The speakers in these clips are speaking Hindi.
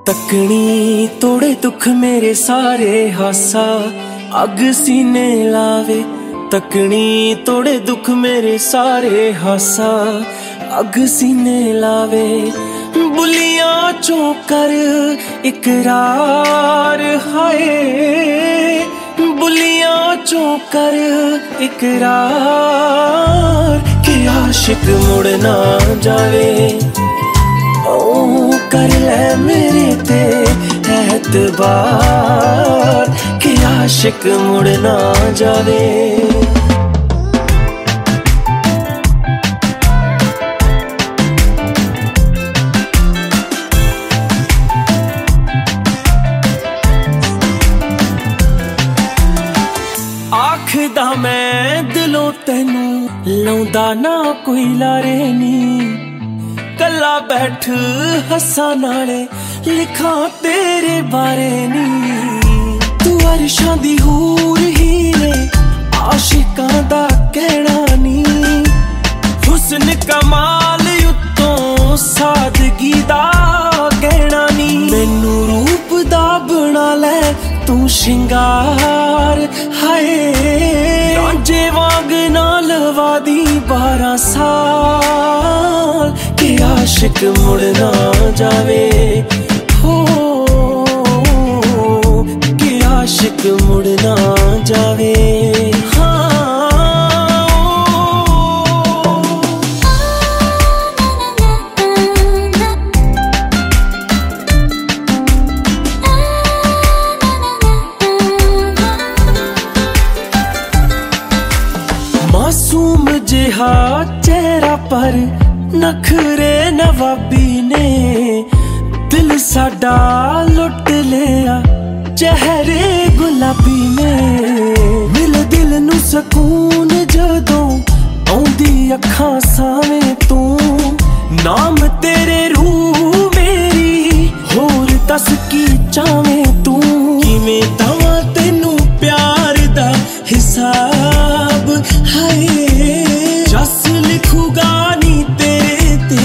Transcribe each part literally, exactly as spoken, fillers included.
तकनी तोड़े दुख मेरे सारे हासा अग सीने लावे। तकनी तोड़े दुख मेरे सारे हासा अग सीने लावे। बुलियां चों कर इकरार हाय, बुलियां चों कर इकरार कि आशिक मुड़ ना जावे। ओ कर ले मेरे ते एतबार कि आशिक मुड़ ना जावे। आखदा मैं दिलों तेनू लाउंदा ना कोई लारे नी। कला बैठ हसा नाले लिखा तेरे बारे नी। तू अरशां दी हूर हीरे आशिकां दा कहना नी। हुस्न कमाल उत्तों सादगी दा कहना नी। मैनू रूप दा बना ले तू शिंगार हाय। रांझे वांग ना लवा दी बारह साल कि आशिक मुड़ ना जावे। हो कि आशिक मुड़ ना जावे। मासूम जिहा चेहरा पर नखरे नवाबी ने। दिल साडा लुट लिया चेहरे गुलाबी ने। मिल दिल नू सकून जदों आउंदी अखां सावे तू। नाम तेरे रूह मेरी होर दस की चावे तू। किवें दवां तैनू प्यार दा हिसाब हाय। जस लिखूगा नी तेरे ते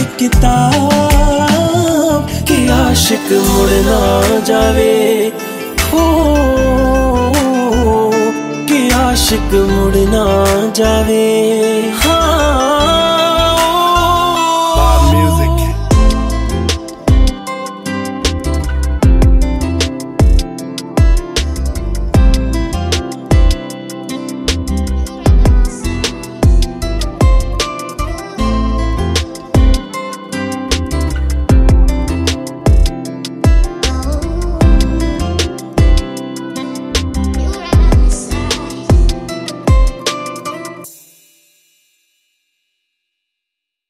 किताब कि आशिक मुड़ ना जावे। हो कि आशिक मुड़ ना जावे।